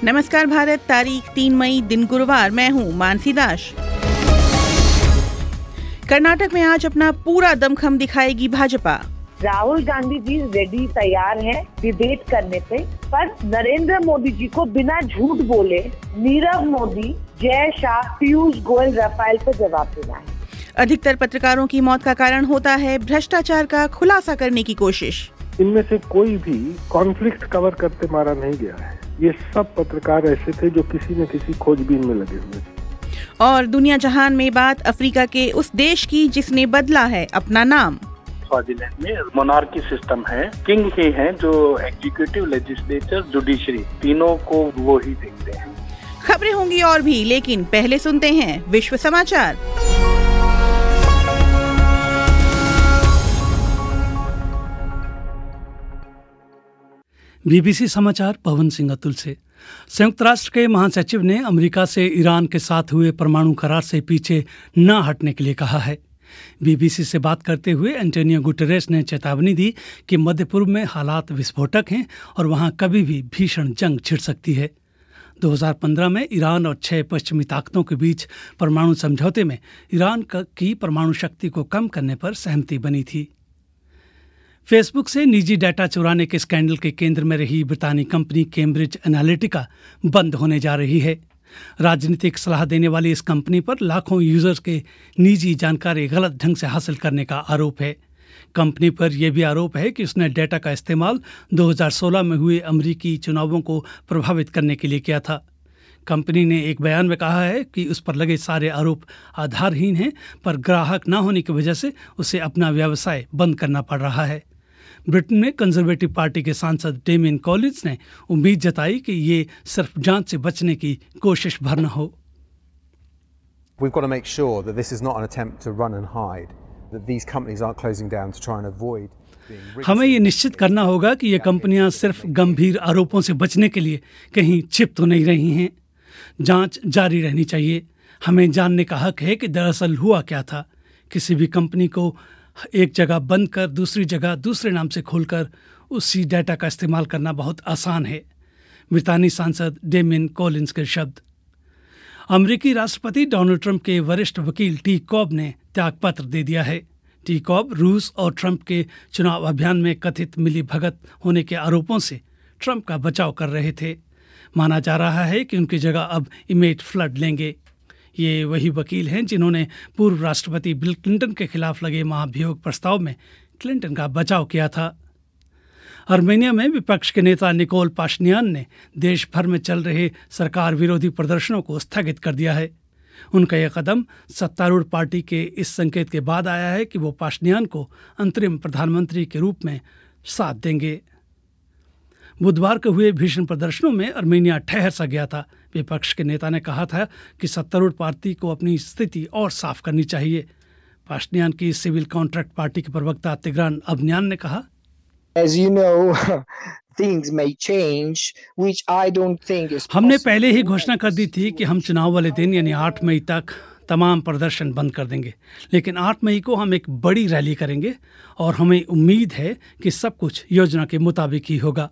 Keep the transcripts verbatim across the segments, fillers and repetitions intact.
नमस्कार भारत, तारीख तीन मई, दिन गुरुवार। मैं हूँ मानसी दास। कर्नाटक में आज अपना पूरा दमखम दिखाएगी भाजपा। राहुल गांधी जी रेडी तैयार हैं डिबेट करने पे, पर नरेंद्र मोदी जी को बिना झूठ बोले नीरव मोदी, जय शाह, पीयूष गोयल राफेल पे जवाब देना है। अधिकतर पत्रकारों की मौत का कारण होता है भ्रष्टाचार का खुलासा करने की कोशिश। इनमें से कोई भी कॉन्फ्लिक्ट कवर करते मारा नहीं गया है। ये सब पत्रकार ऐसे थे जो किसी न किसी खोजबीन में लगे हुए थे। और दुनिया जहान में बात अफ्रीका के उस देश की जिसने बदला है अपना नाम। स्वाजीलैंड में मोनार्की सिस्टम है, किंग ही हैं जो एग्जीक्यूटिव, लेजिस्लेचर, जुडिशरी तीनों को वो ही देखते हैं। खबरें होंगी और भी, लेकिन पहले सुनते हैं विश्व समाचार। बीबीसी समाचार, पवन सिंह अतुल से। संयुक्त राष्ट्र के महासचिव ने अमेरिका से ईरान के साथ हुए परमाणु करार से पीछे न हटने के लिए कहा है। बीबीसी से बात करते हुए एंटोनियो गुटेरेस ने चेतावनी दी कि मध्य पूर्व में हालात विस्फोटक हैं और वहां कभी भी भीषण जंग छिड़ सकती है। दो हज़ार पंद्रह में ईरान और छह पश्चिमी ताकतों के बीच परमाणु समझौते में ईरान की परमाणु शक्ति को कम करने पर सहमति बनी थी। फेसबुक से निजी डाटा चुराने के स्कैंडल के केंद्र में रही ब्रितानी कंपनी कैम्ब्रिज एनालिटिका बंद होने जा रही है। राजनीतिक सलाह देने वाली इस कंपनी पर लाखों यूजर्स के निजी जानकारी गलत ढंग से हासिल करने का आरोप है। कंपनी पर यह भी आरोप है कि उसने डेटा का इस्तेमाल दो हज़ार सोलह में हुए अमेरिकी चुनावों को प्रभावित करने के लिए किया था। कंपनी ने एक बयान में कहा है कि उस पर लगे सारे आरोप आधारहीन हैं, पर ग्राहक न होने की वजह से उसे अपना व्यवसाय बंद करना पड़ रहा है। ब्रिटेन में कंजर्वेटिव पार्टी के सांसद डेमियन कॉलिंस ने उम्मीद जताई कि ये सिर्फ जांच से बचने की कोशिश भर न हो। We've got to make sure that this is not an attempt to run and hide, that these companies aren't closing down to try and avoid being rigged. हमें ये निश्चित करना होगा कि ये कंपनियां सिर्फ गंभीर आरोपों से बचने के लिए कहीं छिप तो नहीं रही हैं। जांच जारी रहनी चाहिए। हमें जानने का हक है कि दरअसल हुआ क्या था। किसी भी कंपनी को एक जगह बंद कर दूसरी जगह दूसरे नाम से खोलकर उसी डाटा का इस्तेमाल करना बहुत आसान है। ब्रितानी सांसद डेमियन कॉलिंस के शब्द। अमेरिकी राष्ट्रपति डोनाल्ड ट्रंप के वरिष्ठ वकील टी कॉब ने त्यागपत्र दे दिया है। टी कॉब रूस और ट्रंप के चुनाव अभियान में कथित मिलीभगत होने के आरोपों से ट्रंप का बचाव कर रहे थे। माना जा रहा है कि उनकी जगह अब इमेट फ्लड लेंगे। ये वही वकील हैं जिन्होंने पूर्व राष्ट्रपति बिल क्लिंटन के खिलाफ लगे महाभियोग प्रस्ताव में क्लिंटन का बचाव किया था। आर्मेनिया में विपक्ष के नेता निकोल पाशिनियान ने देश भर में चल रहे सरकार विरोधी प्रदर्शनों को स्थगित कर दिया है। उनका यह कदम सत्तारूढ़ पार्टी के इस संकेत के बाद आया है कि वो पाशिनियान को अंतरिम प्रधानमंत्री के रूप में साथ देंगे। बुधवार को हुए भीषण प्रदर्शनों में आर्मेनिया ठहर सा गया था। विपक्ष के नेता ने कहा था कि सत्तारूढ़ पार्टी को अपनी स्थिति और साफ करनी चाहिए। पाशिनियान की सिविल कॉन्ट्रैक्ट पार्टी के प्रवक्ता तिग्रान अबनियान ने कहा, As you know, things may change, which I don't think is possible. हमने पहले ही घोषणा कर दी थी कि हम चुनाव वाले दिन यानी आठ मई तक तमाम प्रदर्शन बंद कर देंगे, लेकिन आठ मई को हम एक बड़ी रैली करेंगे और हमें उम्मीद है कि सब कुछ योजना के मुताबिक ही होगा।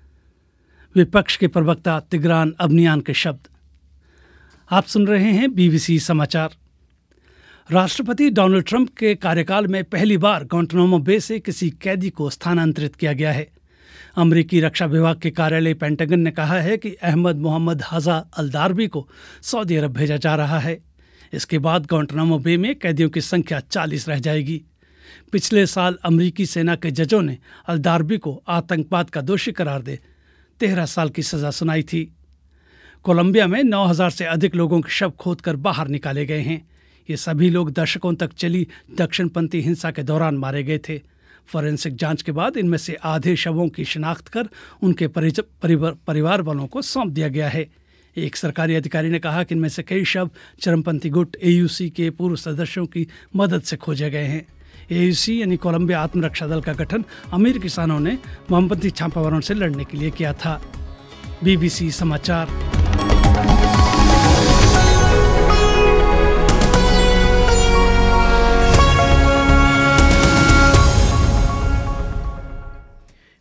विपक्ष के प्रवक्ता तिग्रान अबनियान के शब्द। आप सुन रहे हैं बीबीसी समाचार। राष्ट्रपति डोनाल्ड ट्रंप के कार्यकाल में पहली बार गुआंटानामो बे से किसी कैदी को स्थानांतरित किया गया है। अमेरिकी रक्षा विभाग के कार्यालय पेंटागन ने कहा है कि अहमद मोहम्मद हजा अल-दारबी को सऊदी अरब भेजा जा रहा है। इसके बाद गुआंटानामो बे में कैदियों की संख्या चालीस रह जाएगी। पिछले साल अमेरिकी सेना के जजों ने अल-दारबी को आतंकवाद का दोषी करार दे तेरह साल की सजा सुनाई थी। कोलंबिया में नौ हज़ार से अधिक लोगों के शव खोदकर बाहर निकाले गए हैं। ये सभी लोग दशकों तक चली दक्षिणपंथी हिंसा के दौरान मारे गए थे। फॉरेंसिक जांच के बाद इनमें से आधे शवों की शिनाख्त कर उनके परिवार परिवार वालों को सौंप दिया गया है। एक सरकारी अधिकारी ने कहा कि इनमें से कई शव चरमपंथी गुट ए यू सी के पूर्व सदस्यों की मदद से खोजे गए हैं। ए यू सी यानी कोलंबिया आत्मरक्षा दल का गठन अमीर किसानों ने वामपंथी छापामारों से लड़ने के लिए किया था। बीबीसी समाचार।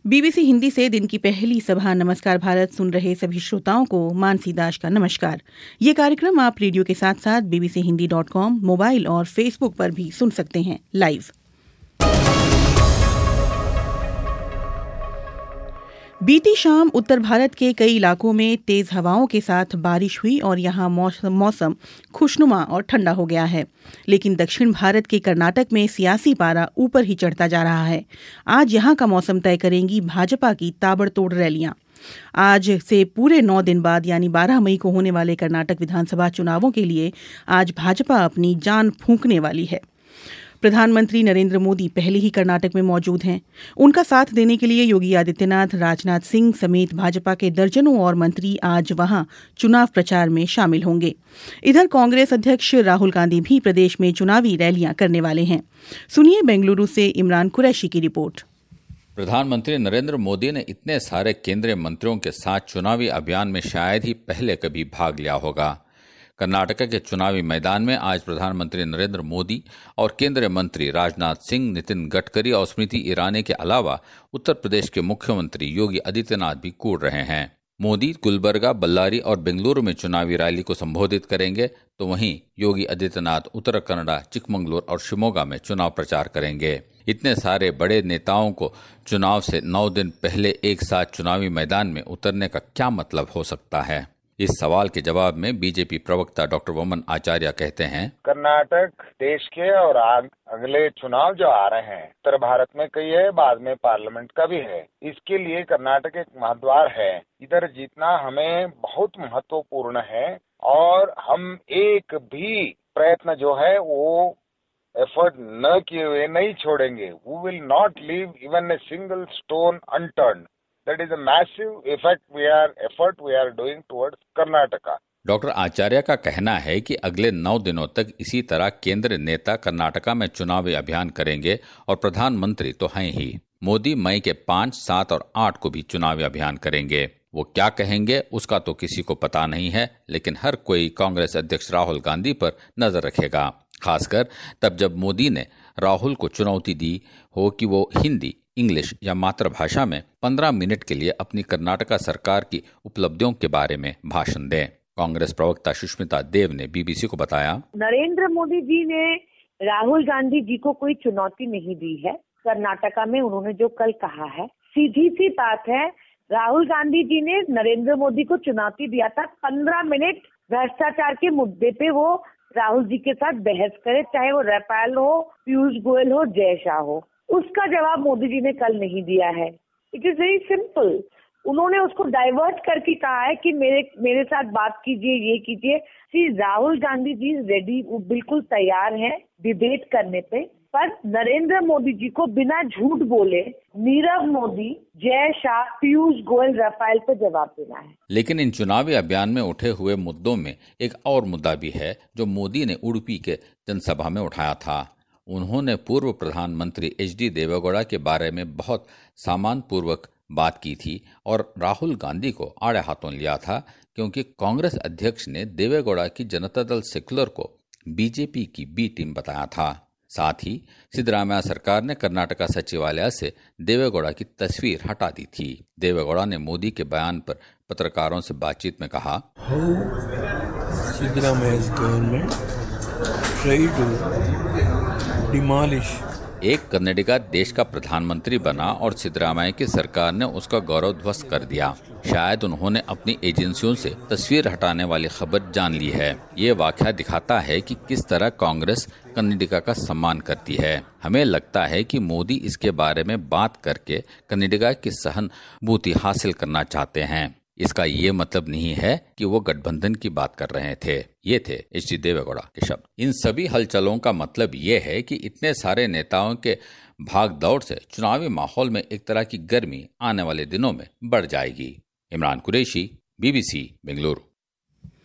बीबीसी हिंदी से दिन की पहली सभा नमस्कार भारत सुन रहे सभी श्रोताओं को मानसी दास का नमस्कार। ये कार्यक्रम आप रेडियो के साथ साथ BBC Hindi dot com, mobile और फेसबुक पर भी सुन सकते हैं लाइव। बीती शाम उत्तर भारत के कई इलाकों में तेज हवाओं के साथ बारिश हुई और यहां मौसम खुशनुमा और ठंडा हो गया है। लेकिन दक्षिण भारत के कर्नाटक में सियासी पारा ऊपर ही चढ़ता जा रहा है। आज यहां का मौसम तय करेंगी भाजपा की ताबड़तोड़ रैलियां। आज से पूरे नौ दिन बाद यानी बारह मई को होने वाले कर्नाटक विधानसभा चुनावों के लिए आज भाजपा अपनी जान फूंकने वाली है। प्रधानमंत्री नरेंद्र मोदी पहले ही कर्नाटक में मौजूद हैं। उनका साथ देने के लिए योगी आदित्यनाथ, राजनाथ सिंह समेत भाजपा के दर्जनों और मंत्री आज वहां चुनाव प्रचार में शामिल होंगे। इधर कांग्रेस अध्यक्ष राहुल गांधी भी प्रदेश में चुनावी रैलियां करने वाले हैं। सुनिए बेंगलुरु से इमरान कुरैशी की रिपोर्ट। प्रधानमंत्री नरेंद्र मोदी ने इतने सारे केंद्रीय मंत्रियों के साथ चुनावी अभियान में शायद ही पहले कभी भाग लिया होगा। कर्नाटक के चुनावी मैदान में आज प्रधानमंत्री नरेंद्र मोदी और केंद्रीय मंत्री राजनाथ सिंह, नितिन गडकरी और स्मृति ईरानी के अलावा उत्तर प्रदेश के मुख्यमंत्री योगी आदित्यनाथ भी कूद रहे हैं। मोदी गुलबर्गा, बल्लारी और बेंगलुरु में चुनावी रैली को संबोधित करेंगे, तो वहीं योगी आदित्यनाथ उत्तर कन्नड़ा, चिकमंगलुरु और शिमोगा में चुनाव प्रचार करेंगे। इतने सारे बड़े नेताओं को चुनाव से नौ दिन पहले एक साथ चुनावी मैदान में उतरने का क्या मतलब हो सकता है? इस सवाल के जवाब में बीजेपी प्रवक्ता डॉक्टर वमन आचार्य कहते हैं, कर्नाटक देश के और आग, अगले चुनाव जो आ रहे हैं उत्तर भारत में कई है, बाद में पार्लियामेंट का भी है। इसके लिए कर्नाटक एक महाद्वार है। इधर जीतना हमें बहुत महत्वपूर्ण है और हम एक भी प्रयत्न जो है वो एफर्ट न किए हुए नहीं छोड़ेंगे। We will not leave even a single stone unturned. That is a massive effect we are effort we are doing towards Karnataka. Doctor Acharya का कहना है कि अगले नौ दिनों तक इसी तरह केंद्र नेता कर्नाटका में चुनावी अभियान करेंगे और प्रधानमंत्री तो हैं ही। मोदी मई के पाँच, सात और आठ को भी चुनावी अभियान करेंगे। वो क्या कहेंगे उसका तो किसी को पता नहीं है, लेकिन हर कोई कांग्रेस अध्यक्ष राहुल गांधी पर नजर रखेगा, खासकर तब जब मोदी ने राहुल को चुनौती दी हो कि वो हिंदी, इंग्लिश या मातृभाषा में पंद्रह मिनट के लिए अपनी कर्नाटका सरकार की उपलब्धियों के बारे में भाषण दें। कांग्रेस प्रवक्ता सुष्मिता देव ने बीबीसी को बताया, नरेंद्र मोदी जी ने राहुल गांधी जी को कोई चुनौती नहीं दी है। कर्नाटका में उन्होंने जो कल कहा है सीधी सी बात है। राहुल गांधी जी ने नरेंद्र मोदी को चुनौती दिया था पंद्रह मिनट भ्रष्टाचार के मुद्दे पे वो राहुल जी के साथ बहस करे, चाहे वो राफेल हो, पीयूष गोयल हो, जय शाह हो। उसका जवाब मोदी जी ने कल नहीं दिया है। It is very simple. उन्होंने उसको डाइवर्ट करके कहा है कि मेरे मेरे साथ बात कीजिए, ये कीजिए। सी राहुल गांधी जी रेडी, वो बिल्कुल तैयार हैं डिबेट करने पे, पर नरेंद्र मोदी जी को बिना झूठ बोले नीरव मोदी, जय शाह, पीयूष गोयल, राफेल पे जवाब देना है। लेकिन इन चुनावी अभियान में उठे हुए मुद्दों में एक और मुद्दा भी है जो मोदी ने उडुपी के जनसभा में उठाया था। उन्होंने पूर्व प्रधानमंत्री एच डी देवेगौड़ा के बारे में बहुत सम्मानपूर्वक बात की थी और राहुल गांधी को आड़े हाथों लिया था, क्योंकि कांग्रेस अध्यक्ष ने देवेगौड़ा की जनता दल सेक्युलर को बीजेपी की बी टीम बताया था। साथ ही सिद्धरामैया सरकार ने कर्नाटका सचिवालय से देवेगौड़ा की तस्वीर हटा दी थी। देवेगौड़ा ने मोदी के बयान पर पत्रकारों से बातचीत में कहा, सिद्धरामैया's government tried to demolish एक कर्नाटका देश का प्रधानमंत्री बना और सिद्धरामैया की सरकार ने उसका गौरव ध्वस्त कर दिया। शायद उन्होंने अपनी एजेंसियों से तस्वीर हटाने वाली खबर जान ली है। ये वाकया दिखाता है कि किस तरह कांग्रेस कर्नाटका का सम्मान करती है। हमें लगता है कि मोदी इसके बारे में बात करके कर्नाटका की सहानुभूति हासिल करना चाहते हैं। इसका ये मतलब नहीं है कि वो गठबंधन की बात कर रहे थे। ये थे एच डी देवेगौड़ा के शब्द। इन सभी हलचलों का मतलब ये है कि इतने सारे नेताओं के भाग दौड़ से चुनावी माहौल में एक तरह की गर्मी आने वाले दिनों में बढ़ जाएगी। इमरान कुरैशी, बीबीसी, बेंगलुरु।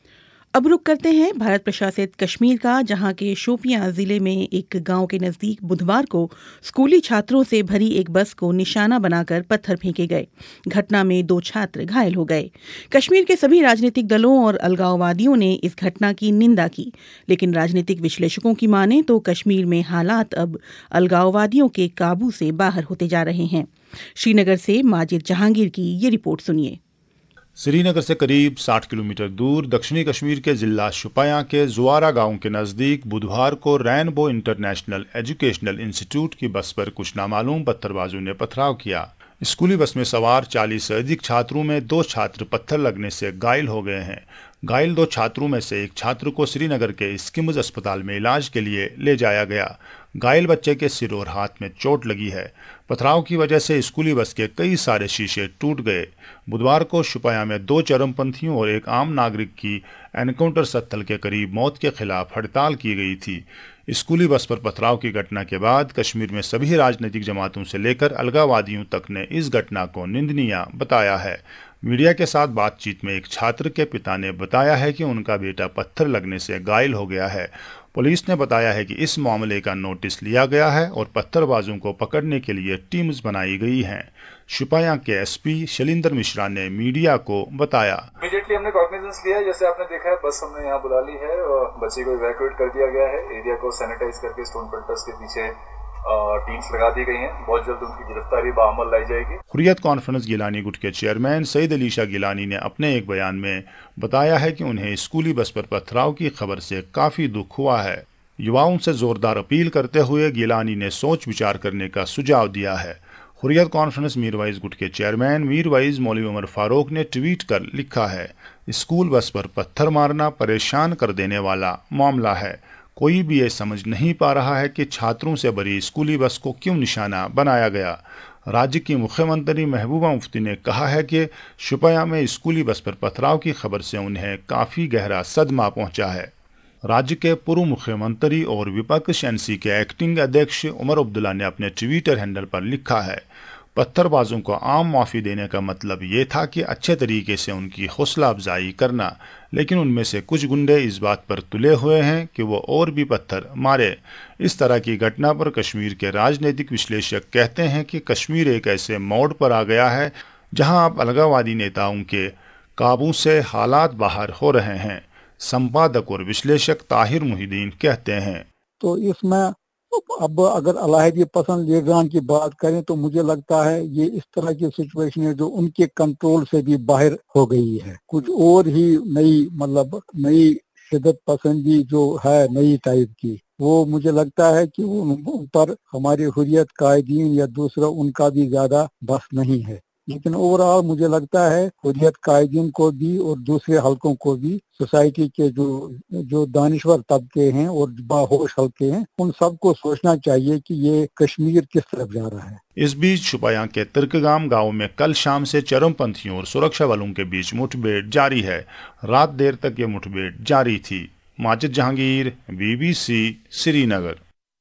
अब रुक करते हैं भारत प्रशासित कश्मीर का, जहां के शोपियां जिले में एक गांव के नजदीक बुधवार को स्कूली छात्रों से भरी एक बस को निशाना बनाकर पत्थर फेंके गए। घटना में दो छात्र घायल हो गए। कश्मीर के सभी राजनीतिक दलों और अलगाववादियों ने इस घटना की निंदा की, लेकिन राजनीतिक विश्लेषकों की माने तो कश्मीर में हालात अब अलगाववादियों के काबू से बाहर होते जा रहे हैं। श्रीनगर से माजिद जहांगीर की ये रिपोर्ट सुनिए। श्रीनगर से करीब साठ किलोमीटर दूर दक्षिणी कश्मीर के जिला शुपाया के जुआरा गांव के नजदीक बुधवार को रेनबो इंटरनेशनल एजुकेशनल इंस्टीट्यूट की बस पर कुछ नामालूम पत्थरबाजों ने पथराव किया। स्कूली बस में सवार चालीस से अधिक छात्रों में दो छात्र पत्थर लगने से घायल हो गए हैं। घायल दो छात्रों में से एक छात्र को श्रीनगर के स्किम्स अस्पताल में इलाज के लिए ले जाया गया। घायल बच्चे के सिर और हाथ में चोट लगी है। पथराव की वजह से स्कूली बस के कई सारे शीशे टूट गए। बुधवार को शुपाया में दो चरमपंथियों और एक आम नागरिक की एनकाउंटर स्थल के करीब मौत के खिलाफ हड़ताल की गई थी। स्कूली बस पर पथराव की घटना के बाद कश्मीर में सभी राजनीतिक जमातों से लेकर अलगाववादियों तक ने इस घटना को निंदनीय बताया है। मीडिया के साथ बातचीत में एक छात्र के पिता ने बताया है कि उनका बेटा पत्थर लगने से घायल हो गया है। पुलिस ने बताया है कि इस मामले का नोटिस लिया गया है और पत्थरबाजों को पकड़ने के लिए टीम्स बनाई गई हैं। शुपाया के एसपी शैलेंद्र मिश्रा ने मीडिया को बताया, इमीडिएटली हमने कॉग्निजेंस लिया है। जैसे आपने देखा है बस हमने यहाँ बुला ली है और बच्चे को इवैक्यूएट कर दिया गया है। एरिया को सैनिटाइज करके स्टोन पेल्टर्स के पीछे टीम्स लगा दी गई हैं। बहुत जल्द उनकी गिरफ्तारी बाअमल लाई जाएगी। हुर्रियत कॉन्फ्रेंस गिलानी गुट के चेयरमैन सईद अली शाह गिलानी ने अपने एक बयान में बताया है कि उन्हें स्कूली बस पर पथराव की खबर से काफी दुख हुआ है। युवाओं से जोरदार अपील करते हुए गिलानी ने सोच विचार करने का सुझाव दिया है। हुर्रियत कॉन्फ्रेंस मीरवाइज गुट के चेयरमैन मीरवाइज मौलवी उमर फारूक ने ट्वीट कर लिखा है, स्कूल बस पर पत्थर मारना परेशान कर देने वाला मामला है। कोई भी ये समझ नहीं पा रहा है कि छात्रों से भरी स्कूली बस को क्यों निशाना बनाया गया। राज्य की मुख्यमंत्री महबूबा मुफ्ती ने कहा है कि शुपाया में स्कूली बस पर पथराव की खबर से उन्हें काफ़ी गहरा सदमा पहुंचा है। राज्य के पूर्व मुख्यमंत्री और विपक्ष एनसी के एक्टिंग अध्यक्ष उमर अब्दुल्ला ने अपने ट्विटर हैंडल पर लिखा है, पत्थरबाजों को आम माफ़ी देने का मतलब ये था कि अच्छे तरीके से उनकी हौसला अफजाई करना, लेकिन उनमें से कुछ गुंडे इस बात पर तुले हुए हैं कि वो और भी पत्थर मारे। इस तरह की घटना पर कश्मीर के राजनीतिक विश्लेषक कहते हैं कि कश्मीर एक ऐसे मोड़ पर आ गया है जहां अब अलगाववादी नेताओं के काबू से हालात बाहर हो रहे हैं। संपादक और विश्लेषक ताहिर मुहिदीन कहते हैं, तो इसमें अब अगर अलाहिदी पसंद लीडरान की बात करें तो मुझे लगता है ये इस तरह की सिचुएशन है जो उनके कंट्रोल से भी बाहर हो गई है। कुछ और ही नई मतलब नई शिदत पसंदी जो है नई टाइप की, वो मुझे लगता है कि वो उन पर हमारे हुर्रियत कायदीन या दूसरा उनका भी ज्यादा बस नहीं है। लेकिन ओवरऑल मुझे लगता है हुर्रियत कायदीन को भी और दूसरे हलकों को भी सोसाइटी के जो जो दानिश्वर तबके हैं और बाहोश हलके हैं उन सबको सोचना चाहिए कि ये कश्मीर किस तरफ जा रहा है। इस बीच शुपाया के तिरकगाम गांव में कल शाम से चरमपंथियों और सुरक्षा बलों के बीच मुठभेड़ जारी है। रात देर तक ये मुठभेड़ जारी थी। माजिद जहांगीर, बीबीसी, श्रीनगर।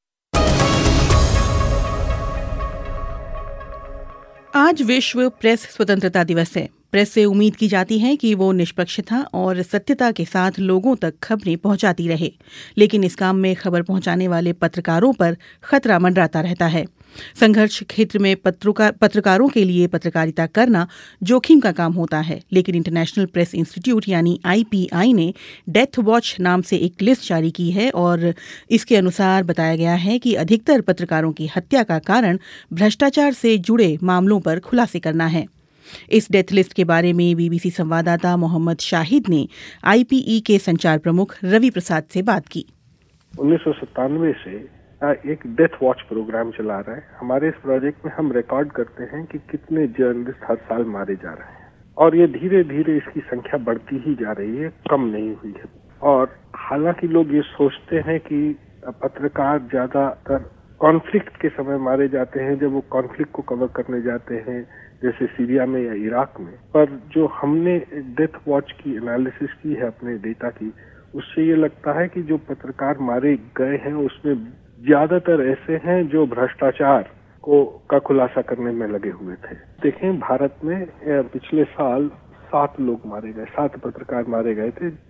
आज विश्व प्रेस स्वतंत्रता दिवस है। प्रेस से उम्मीद की जाती है कि वो निष्पक्षता और सत्यता के साथ लोगों तक खबरें पहुंचाती रहे, लेकिन इस काम में खबर पहुंचाने वाले पत्रकारों पर खतरा मंडराता रहता है। संघर्ष क्षेत्र में पत्रकार पत्रकारों के लिए पत्रकारिता करना जोखिम का काम होता है, लेकिन इंटरनेशनल प्रेस इंस्टीट्यूट यानी आई पी आई ने डेथ वॉच नाम से एक लिस्ट जारी की है और इसके अनुसार बताया गया है कि अधिकतर पत्रकारों की हत्या का कारण भ्रष्टाचार से जुड़े मामलों पर खुलासे करना है। इस डेथ लिस्ट के बारे में बीबीसी संवाददाता मोहम्मद शाहिद ने आई पी ई के संचार प्रमुख रवि प्रसाद से बात की। उन्नीस सौ सत्तानवे से एक डेथ वॉच प्रोग्राम चला रहा है। हमारे इस प्रोजेक्ट में हम रिकॉर्ड करते हैं कि कितने जर्नलिस्ट हर साल मारे जा रहे हैं और ये धीरे धीरे इसकी संख्या बढ़ती ही जा रही है, कम नहीं हुई है। और हालांकि लोग ये सोचते हैं कि पत्रकार ज्यादातर कॉन्फ्लिक्ट के समय मारे जाते हैं, जब वो कॉन्फ्लिक्ट को कवर करने जाते हैं जैसे सीरिया में या इराक में, पर जो हमने डेथ वॉच की एनालिसिस की है अपने डेटा की, उससे ये लगता है कि जो पत्रकार मारे गए हैं उसमें ज्यादातर ऐसे हैं जो भ्रष्टाचार को का खुलासा करने में लगे हुए थे। देखें, भारत में पिछले साल सात लोग मारे गए, सात पत्रकार मारे गए थे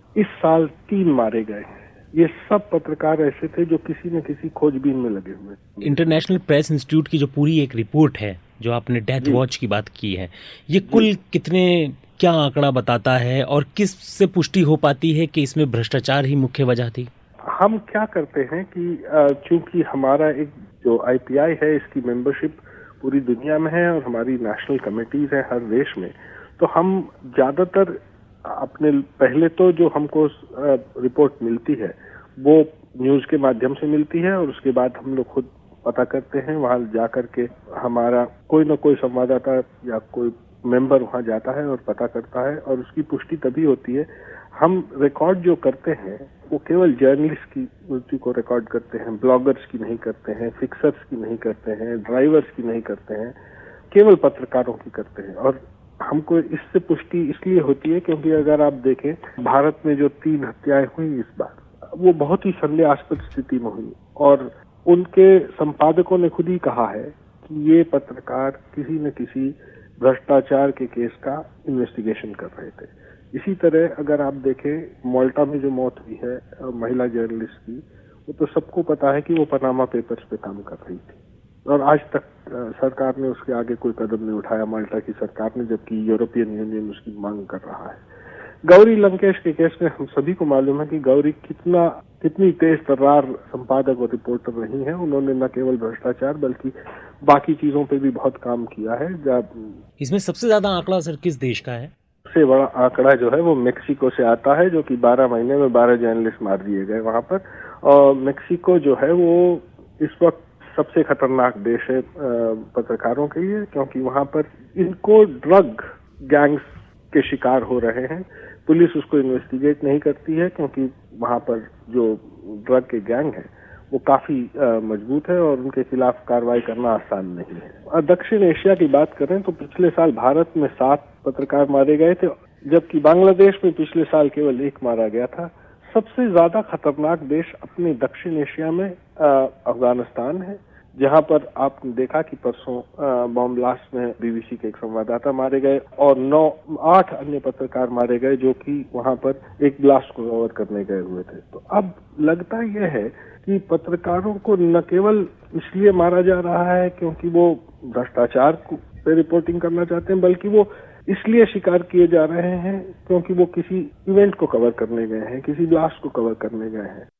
इस साल तीन मारे गए। ये सब पत्रकार ऐसे थे जो किसी न किसी खोजबीन में लगे हुए। इंटरनेशनल प्रेस इंस्टीट्यूट की जो पूरी एक रिपोर्ट है, जो आपने डेथ वॉच की बात की है, ये कुल कितने, क्या आंकड़ा बताता है और किस से पुष्टि हो पाती है कि इसमें भ्रष्टाचार ही मुख्य वजह थी? हम क्या करते हैं कि चूंकि हमारा एक जो आई पी आई है, इसकी मेंबरशिप पूरी दुनिया में है और हमारी नेशनल कमेटीज हैं हर देश में, तो हम ज्यादातर अपने पहले तो जो हमको रिपोर्ट मिलती है वो न्यूज के माध्यम से मिलती है, और उसके बाद हम लोग खुद पता करते हैं, वहां जाकर के हमारा कोई ना कोई संवाददाता या कोई मेंबर वहां जाता है और पता करता है, और उसकी पुष्टि तभी होती है। हम रिकॉर्ड जो करते हैं वो केवल जर्नलिस्ट की मृत्यु को रिकॉर्ड करते हैं, ब्लॉगर्स की नहीं करते हैं, फिक्सर्स की नहीं करते हैं, ड्राइवर्स की नहीं करते हैं, केवल पत्रकारों की करते हैं। और हमको इससे पुष्टि इसलिए होती है क्योंकि अगर आप देखें भारत में जो तीन हत्याएं हुई इस बार, वो बहुत ही संदेहास्पद स्थिति में हुई, और उनके संपादकों ने खुद ही कहा है कि ये पत्रकार किसी न किसी भ्रष्टाचार के केस का इन्वेस्टिगेशन कर रहे थे। इसी तरह अगर आप देखें माल्टा में जो मौत हुई है महिला जर्नलिस्ट की, वो तो सबको पता है कि वो पनामा पेपर्स पे काम कर रही थी, और आज तक सरकार ने उसके आगे कोई कदम नहीं उठाया, माल्टा की सरकार ने, जबकि यूरोपियन यूनियन उसकी मांग कर रहा है। गौरी लंकेश के केस में हम सभी को मालूम है कि गौरी कितना कितनी तेज तर्रार संपादक और रिपोर्टर रही हैं। उन्होंने न केवल भ्रष्टाचार बल्कि बाकी चीजों पे भी बहुत काम किया है। जब इसमें सबसे ज्यादा आंकड़ा सर किस देश का है? सबसे बड़ा आंकड़ा जो है वो मेक्सिको से आता है, जो कि बारह महीने में बारह जर्नलिस्ट मार दिए गए वहां पर। और मेक्सिको जो है वो इस वक्त सबसे खतरनाक देश है पत्रकारों के लिए, क्योंकि वहां पर इनको ड्रग गैंग्स के शिकार हो रहे हैं। पुलिस उसको इन्वेस्टिगेट नहीं करती है क्योंकि वहां पर जो ड्रग के गैंग है वो काफी मजबूत है और उनके खिलाफ कार्रवाई करना आसान नहीं है। दक्षिण एशिया की बात करें तो पिछले साल भारत में सात पत्रकार मारे गए थे, जबकि बांग्लादेश में पिछले साल केवल एक मारा गया था। सबसे ज्यादा खतरनाक देश अपने दक्षिण एशिया में अफगानिस्तान है, जहां पर आपने देखा कि परसों बॉम्ब ब्लास्ट में बीबीसी के एक संवाददाता मारे गए और नौ आठ अन्य पत्रकार मारे गए जो कि वहां पर एक ब्लास्ट को कवर करने गए हुए थे। तो अब लगता यह है कि पत्रकारों को न केवल इसलिए मारा जा रहा है क्योंकि वो भ्रष्टाचार पे रिपोर्टिंग करना चाहते हैं, बल्कि वो इसलिए शिकार किए जा रहे हैं क्योंकि वो किसी इवेंट को कवर करने गए हैं, किसी ब्लास्ट को कवर करने गए हैं।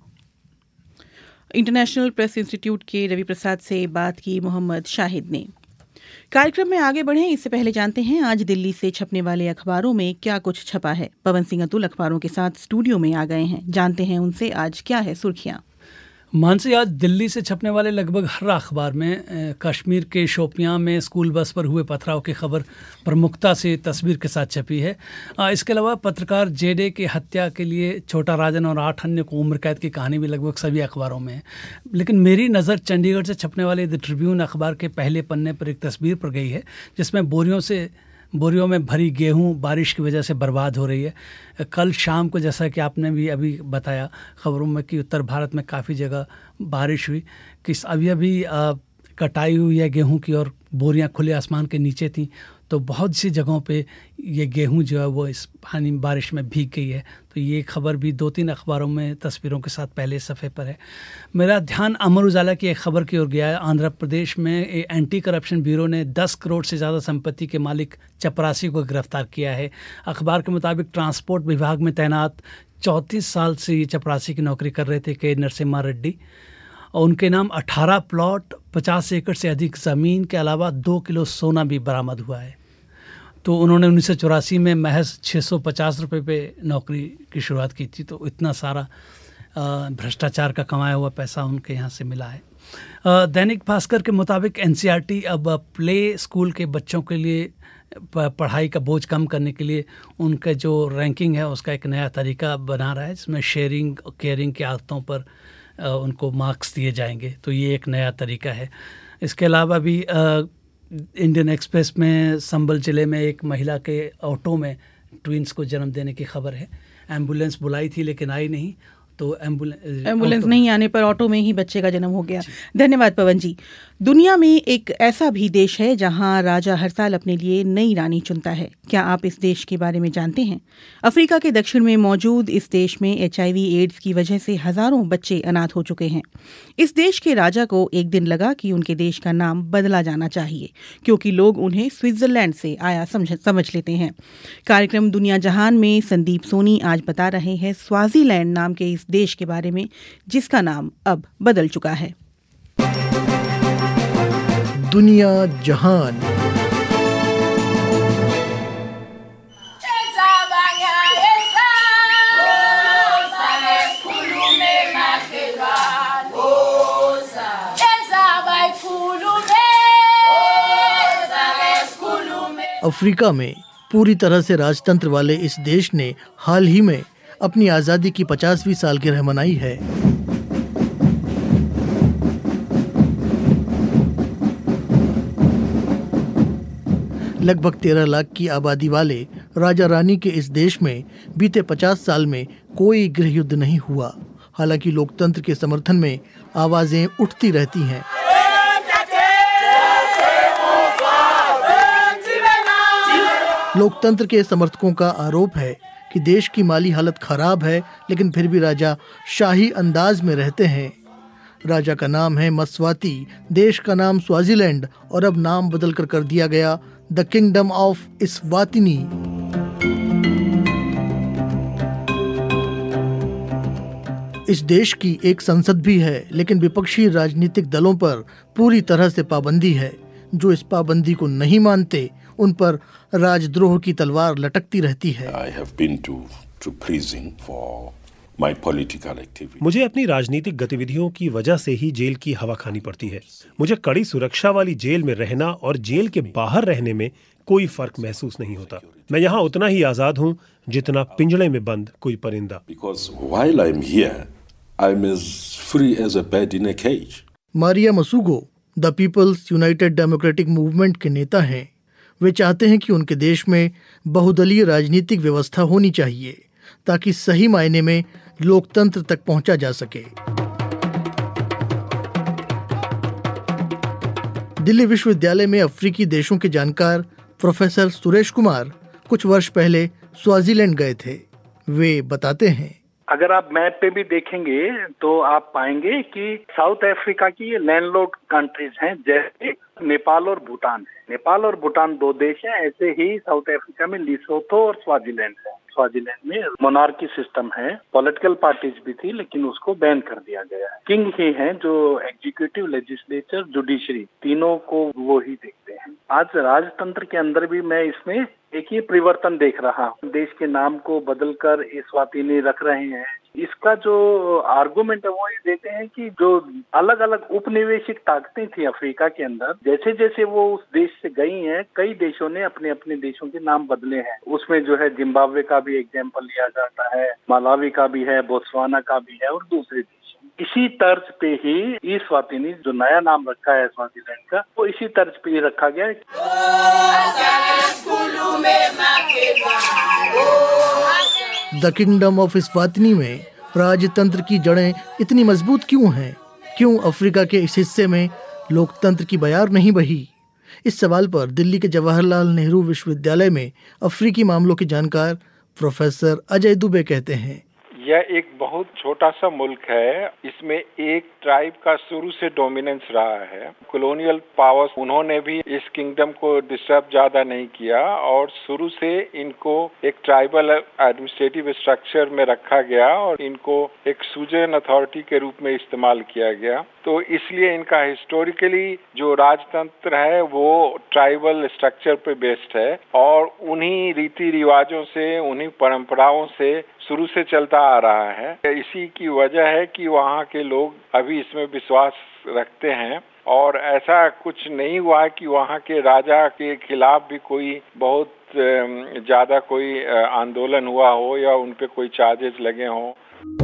इंटरनेशनल प्रेस इंस्टीट्यूट के रवि प्रसाद से बात की मोहम्मद शाहिद ने। कार्यक्रम में आगे बढ़ें इससे पहले जानते हैं आज दिल्ली से छपने वाले अखबारों में क्या कुछ छपा है। पवन सिंह अतुल अखबारों के साथ स्टूडियो में आ गए हैं, जानते हैं उनसे आज क्या है सुर्खियां। मानसी, आज दिल्ली से छपने वाले लगभग हर अखबार में कश्मीर के शोपियां में स्कूल बस पर हुए पथराव की खबर प्रमुखता से तस्वीर के साथ छपी है। इसके अलावा पत्रकार जेडे की हत्या के लिए छोटा राजन और आठ अन्य को उम्र कैद की कहानी भी लगभग सभी अखबारों में है। लेकिन मेरी नज़र चंडीगढ़ से छपने वाले द ट्रिब्यून अखबार के पहले पन्ने पर एक तस्वीर पर गई है जिसमें बोरियों से बोरियों में भरी गेहूं बारिश की वजह से बर्बाद हो रही है। कल शाम को, जैसा कि आपने भी अभी बताया खबरों में, कि उत्तर भारत में काफ़ी जगह बारिश हुई, कि अभी अभी कटाई हुई है गेहूं की और बोरियां खुले आसमान के नीचे थीं, तो बहुत सी जगहों पे ये गेहूं जो है वो इस पानी बारिश में भीग गई है। तो ये खबर भी दो तीन अखबारों में तस्वीरों के साथ पहले सफ़े पर है। मेरा ध्यान अमर उजाला की एक खबर की ओर गया है। आंध्र प्रदेश में एंटी करप्शन ब्यूरो ने दस करोड़ से ज़्यादा संपत्ति के मालिक चपरासी को गिरफ्तार किया है। अखबार के मुताबिक ट्रांसपोर्ट विभाग में तैनात चौंतीस साल से ये चपरासी की नौकरी कर रहे थे के नरसिम्हा रेड्डी, और उनके नाम अठारह प्लॉट, पचास एकड़ से अधिक ज़मीन के अलावा दो किलो सोना भी बरामद हुआ है। तो उन्होंने उन्नीस सौ चौरासी में महज छः सौ पचास रुपये पे नौकरी की शुरुआत की थी। तो इतना सारा भ्रष्टाचार का कमाया हुआ पैसा उनके यहाँ से मिला है। दैनिक भास्कर के मुताबिक एनसीईआरटी अब प्ले स्कूल के बच्चों के लिए पढ़ाई का बोझ कम करने के लिए उनका जो रैंकिंग है उसका एक नया तरीका बना रहा है, जिसमें शेयरिंग और केयरिंग की आदतों पर उनको मार्क्स दिए जाएंगे। तो ये एक नया तरीका है। इसके अलावा भी इंडियन एक्सप्रेस में संबल ज़िले में एक महिला के ऑटो में ट्विंस को जन्म देने की खबर है। एम्बुलेंस बुलाई थी लेकिन आई नहीं, तो एम्बुलेंस एम्बुलेंस नहीं आने पर ऑटो में ही बच्चे का जन्म हो गया। धन्यवाद पवन जी। दुनिया में एक ऐसा भी देश है जहां राजा हर साल अपने लिए नई रानी चुनता है। क्या आप इस देश के बारे में जानते हैं? अफ्रीका के दक्षिण में मौजूद इस देश में एचआईवी एड्स की वजह से हजारों बच्चे अनाथ हो चुके हैं। इस देश के राजा को एक दिन लगा कि उनके देश का नाम बदला जाना चाहिए, क्योंकि लोग उन्हें स्विट्जरलैंड से आया समझ समझ लेते हैं। कार्यक्रम दुनिया जहान में संदीप सोनी आज बता रहे हैं स्वाजीलैंड नाम के इस देश के बारे में, जिसका नाम अब बदल चुका है। दुनिया जहान। अफ्रीका में पूरी तरह से राजतंत्र वाले इस देश ने हाल ही में अपनी आज़ादी की पचासवीं सालगिरह मनाई है। लगभग तेरह लाख की आबादी वाले राजा रानी के इस देश में बीते पचास साल में कोई गृह युद्ध नहीं हुआ। हालांकि लोकतंत्र के समर्थन में आवाजें उठती रहती हैं। लोकतंत्र के समर्थकों का आरोप है कि देश की माली हालत खराब है, लेकिन फिर भी राजा शाही अंदाज में रहते हैं। राजा का नाम है मस्वाती, देश का नाम स्वाजीलैंड और अब नाम बदल कर कर दिया गया द किंगडम ऑफ इस्वातिनी। इस देश की एक संसद भी है, लेकिन विपक्षी राजनीतिक दलों पर पूरी तरह से पाबंदी है। जो इस पाबंदी को नहीं मानते उन पर राजद्रोह की तलवार लटकती रहती है। I have been to, to prison for my political activity. मुझे अपनी राजनीतिक गतिविधियों की वजह से ही जेल की हवा खानी पड़ती है। मुझे कड़ी सुरक्षा वाली जेल में रहना और जेल के बाहर रहने में कोई फर्क महसूस नहीं होता। मैं यहाँ उतना ही आजाद हूँ जितना पिंजड़े में बंद कोई परिंदा। Because while I'm here, I'm as free as a bird in a cage. Maria Masuku the People's United Democratic Movement के नेता हैं। वे चाहते हैं कि उनके देश में बहुदलीय राजनीतिक व्यवस्था होनी चाहिए ताकि सही मायने में लोकतंत्र तक पहुंचा जा सके। दिल्ली विश्वविद्यालय में अफ्रीकी देशों के जानकार प्रोफेसर सुरेश कुमार कुछ वर्ष पहले स्वाजीलैंड गए थे। वे बताते हैं, अगर आप मैप पे भी देखेंगे तो आप पाएंगे कि साउथ अफ्रीका की ये लैंडलॉर्ड कंट्रीज हैं, जैसे नेपाल और भूटान है। नेपाल और भूटान दो देश हैं। ऐसे ही साउथ अफ्रीका में लिसोथो और स्वाजीलैंड है। स्वाजीलैंड में मोनार्की सिस्टम है, पॉलिटिकल पार्टीज भी थी, लेकिन उसको बैन कर दिया गया है। किंग ही हैं जो एग्जीक्यूटिव, लेजिस्लेचर, जुडिशरी, तीनों को वो ही देखते हैं। आज राजतंत्र के अंदर भी मैं इसमें एक ही परिवर्तन देख रहा हूँ। देश के नाम को बदलकर इस्वातिनी रख रहे हैं। इसका जो आर्गुमेंट है वो ये देते हैं कि जो अलग अलग उपनिवेशिक ताकतें थी अफ्रीका के अंदर, जैसे जैसे वो उस देश से गई हैं, कई देशों ने अपने अपने देशों के नाम बदले हैं। उसमें जो है जिम्बाब्वे का भी एग्जाम्पल लिया जाता है, मालावी का भी है, बोत्सवाना का भी है और दूसरे देश। इसी तर्ज पे ही इस्वातिनी जो नया नाम रखा है स्वाजीलैंड का, वो इसी तर्ज पे ही रखा गया है। द किंगडम ऑफ इस्वातिनी में राजतंत्र की जड़ें इतनी मजबूत क्यों हैं? क्यों अफ्रीका के इस हिस्से में लोकतंत्र की बयार नहीं बही? इस सवाल पर दिल्ली के जवाहरलाल नेहरू विश्वविद्यालय में अफ्रीकी मामलों के जानकार प्रोफेसर अजय दुबे कहते हैं, यह एक बहुत छोटा सा मुल्क है। इसमें एक ट्राइब का शुरू से डोमिनेंस रहा है। कॉलोनियल पावर्स उन्होंने भी इस किंगडम को डिस्टर्ब ज्यादा नहीं किया और शुरू से इनको एक ट्राइबल एडमिनिस्ट्रेटिव स्ट्रक्चर में रखा गया और इनको एक सुजन अथॉरिटी के रूप में इस्तेमाल किया गया। तो इसलिए इनका हिस्टोरिकली जो राजतंत्र है वो ट्राइबल स्ट्रक्चर पे बेस्ड है और उन्हीं रीति रिवाजों से, उन्हीं परंपराओं से शुरू से चलता आ रहा है। इसी की वजह है कि वहाँ के लोग अभी इसमें विश्वास रखते हैं और ऐसा कुछ नहीं हुआ कि वहाँ के राजा के खिलाफ भी कोई बहुत ज्यादा कोई आंदोलन हुआ हो या उन पे कोई चार्जेस लगे हों।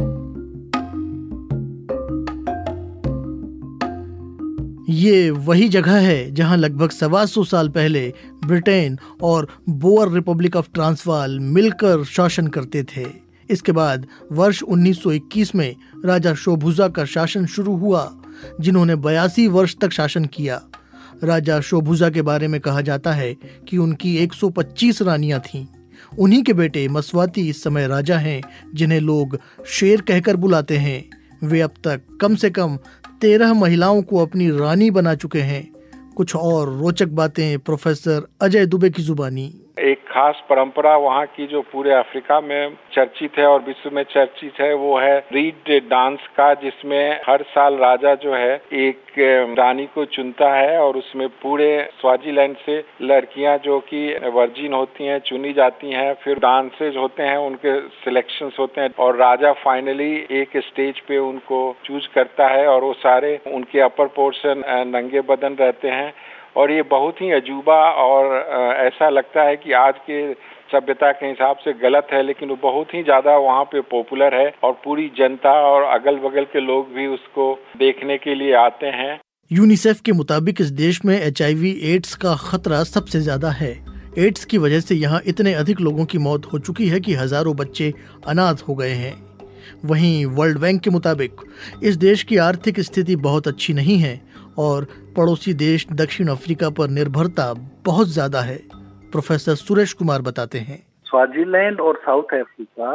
ये वही जगह है जहां लगभग सवा सौ साल पहले ब्रिटेन और बोअर रिपब्लिक ऑफ ट्रांसवाल मिलकर शासन करते थे। इसके बाद वर्ष उन्नीस सौ इक्कीस में राजा शोभुजा का शासन शुरू हुआ। जिन्होंने बयासी वर्ष तक शासन किया। राजा शोभुजा के बारे में कहा जाता है कि उनकी एक सौ पच्चीस रानियां थीं। उन्हीं के बेटे मस्वाती इस समय राजा हैं, जिन्हें लोग शेर कहकर बुलाते हैं। वे अब तक कम से कम तेरह महिलाओं को अपनी रानी बना चुके हैं। कुछ और रोचक बातें प्रोफेसर अजय दुबे की जुबानी। एक खास परंपरा वहाँ की जो पूरे अफ्रीका में चर्चित है और विश्व में चर्चित है, वो है रीड डांस का, जिसमें हर साल राजा जो है एक रानी को चुनता है और उसमें पूरे स्वाजीलैंड से लड़कियां जो कि वर्जिन होती हैं चुनी जाती हैं। फिर डांसेज होते हैं, उनके सिलेक्शंस होते हैं और राजा फाइनली एक स्टेज पे उनको चूज करता है और वो सारे उनके अपर पोर्शन नंगे बदन रहते हैं। और ये बहुत ही अजूबा और ऐसा लगता है कि आज के सभ्यता के हिसाब से गलत है, लेकिन वो बहुत ही ज्यादा वहाँ पे पॉपुलर है और पूरी जनता और अगल बगल के लोग भी उसको देखने के लिए आते हैं। यूनिसेफ के मुताबिक इस देश में एच आई वी एड्स का खतरा सबसे ज्यादा है। एड्स की वजह से यहाँ इतने अधिक लोगों की मौत हो चुकी है कि हजारों बच्चे अनाथ हो गए हैं। वहीं वर्ल्ड बैंक के मुताबिक इस देश की आर्थिक स्थिति बहुत अच्छी नहीं है और पड़ोसी देश दक्षिण अफ्रीका पर निर्भरता बहुत ज्यादा है। प्रोफेसर सुरेश कुमार बताते हैं। स्वाजीलैंड और साउथ अफ्रीका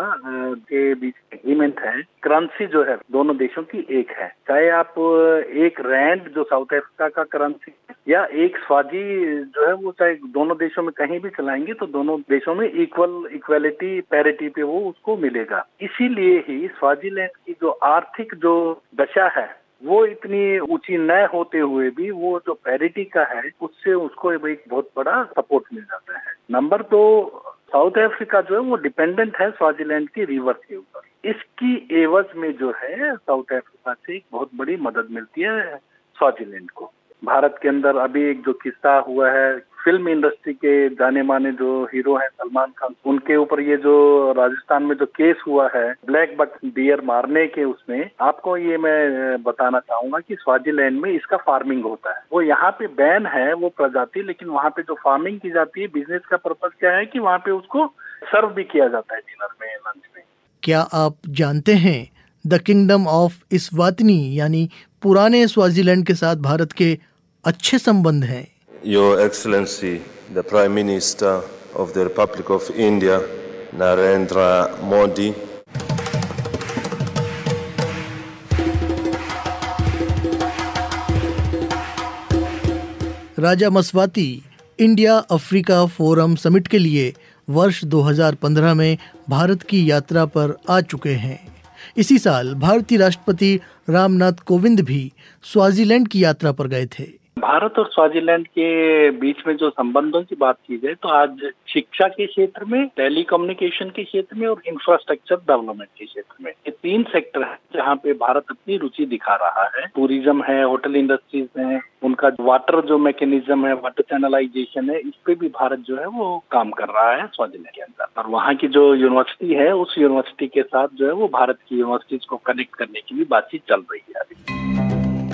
के बीच एग्रीमेंट है, करेंसी जो है दोनों देशों की एक है। चाहे आप एक रैंड जो साउथ अफ्रीका का करेंसी या एक स्वाजी जो है वो चाहे दोनों देशों में कहीं भी चलाएंगे तो दोनों देशों में इक्वल इक्वलिटी पैरिटी पे वो उसको मिलेगा। इसीलिए ही स्वाजीलैंड की जो आर्थिक जो दशा है वो इतनी ऊंची न होते हुए भी वो जो पैरिटी का है उससे उसको एक बहुत बड़ा सपोर्ट मिल जाता है। नंबर दो, साउथ अफ्रीका जो है वो डिपेंडेंट है स्वाजीलैंड की रिवर के ऊपर। इसकी एवज में जो है साउथ अफ्रीका से एक बहुत बड़ी मदद मिलती है स्वाजीलैंड को। भारत के अंदर अभी एक जो किस्सा हुआ है, फिल्म इंडस्ट्री के जाने माने जो हीरो हैं सलमान खान, उनके ऊपर ये जो राजस्थान में जो केस हुआ है ब्लैक बक डियर मारने के, उसमें आपको ये मैं बताना चाहूंगा कि स्वाजीलैंड में इसका फार्मिंग होता है। वो यहाँ पे बैन है वो प्रजाति, लेकिन वहाँ पे जो फार्मिंग की जाती है, बिजनेस का पर्पज क्या है कि वहाँ पे उसको सर्व भी किया जाता है डिनर में, लंच में। क्या आप जानते हैं द किंगडम ऑफ इस्वातिनी यानी पुराने स्वाजीलैंड के साथ भारत के अच्छे संबंध हैं। Your Excellency, the Prime Minister of the Republic of India, Narendra Modi. राजा Mswati India Africa forum summit के लिए वर्ष दो हज़ार पंद्रह में भारत की यात्रा पर आ चुके हैं। इसी साल भारतीय राष्ट्रपति रामनाथ कोविंद भी स्वाजीलैंड की यात्रा पर गए थे। भारत और स्वाजीलैंड के बीच में जो संबंधों की बात की जाए तो आज शिक्षा के क्षेत्र में, टेलीकम्युनिकेशन के क्षेत्र में और इंफ्रास्ट्रक्चर डेवलपमेंट के क्षेत्र में, ये तीन सेक्टर है जहाँ पे भारत अपनी रुचि दिखा रहा है। टूरिज्म है, होटल इंडस्ट्रीज है, उनका वाटर जो मैकेनिज्म है, वाटर चैनलाइजेशन है, इस पे भी भारत जो है वो काम कर रहा है स्वाजीलैंड के अंदर। और वहाँ की जो यूनिवर्सिटी है उस यूनिवर्सिटी के साथ जो है वो भारत की यूनिवर्सिटीज को कनेक्ट करने की भी बातचीत चल रही है अभी।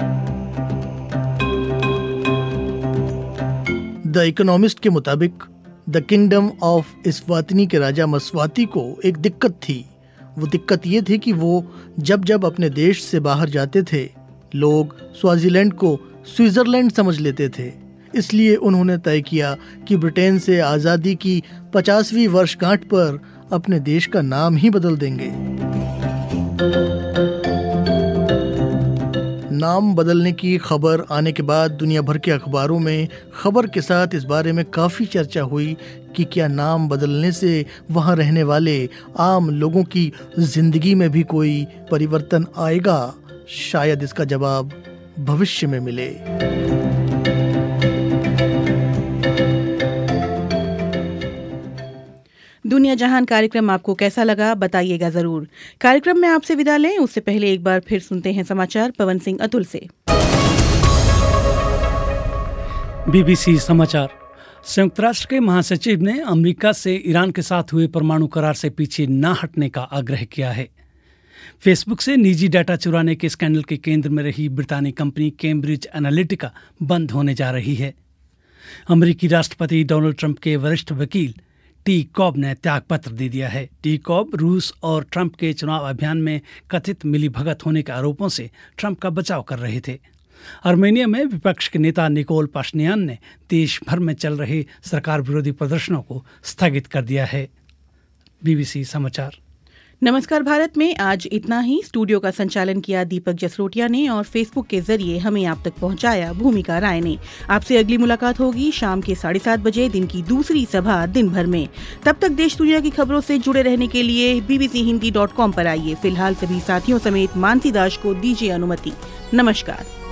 द इकोनॉमिस्ट के मुताबिक द किंगडम ऑफ इस्वातिनी के राजा मस्वाती को एक दिक्कत थी। वो दिक्कत ये थी कि वो जब जब अपने देश से बाहर जाते थे, लोग स्वाजीलैंड को स्विट्जरलैंड समझ लेते थे। इसलिए उन्होंने तय किया कि ब्रिटेन से आज़ादी की पचासवीं वर्षगांठ पर अपने देश का नाम ही बदल देंगे। नाम बदलने की खबर आने के बाद दुनिया भर के अखबारों में खबर के साथ इस बारे में काफ़ी चर्चा हुई कि क्या नाम बदलने से वहाँ रहने वाले आम लोगों की जिंदगी में भी कोई परिवर्तन आएगा। शायद इसका जवाब भविष्य में मिले। दुनिया जहान कार्यक्रम आपको कैसा लगा बताइएगा जरूर। कार्यक्रम में आपसे विदा लें उससे पहले एक बार फिर सुनते हैं समाचार पवन सिंह अतुल से। बीबीसी समाचार। संयुक्त राष्ट्र के महासचिव ने अमेरिका से ईरान के साथ हुए परमाणु करार से पीछे न हटने का आग्रह किया है। फेसबुक से निजी डाटा चुराने के स्कैंडल के केंद्र में रही ब्रितानी कंपनी कैम्ब्रिज एनालिटिका बंद होने जा रही है। अमेरिकी राष्ट्रपति डोनाल्ड ट्रंप के वरिष्ठ वकील टी कॉब ने त्याग पत्र दे दिया है। टी कॉब रूस और ट्रंप के चुनाव अभियान में कथित मिलीभगत होने के आरोपों से ट्रंप का बचाव कर रहे थे। आर्मेनिया में विपक्ष के नेता निकोल पाशनियान ने देश भर में चल रहे सरकार विरोधी प्रदर्शनों को स्थगित कर दिया है। बीबीसी समाचार। नमस्कार भारत में आज इतना ही। स्टूडियो का संचालन किया दीपक जसरोटिया ने और फेसबुक के जरिए हमें आप तक पहुंचाया भूमिका राय ने। आपसे अगली मुलाकात होगी शाम के साढ़े सात बजे दिन की दूसरी सभा दिन भर में। तब तक देश दुनिया की खबरों से जुड़े रहने के लिए बीबीसी हिंदी डॉट कॉम पर आइए। फिलहाल सभी साथियों समेत मानसी दास को दीजिए अनुमति। नमस्कार।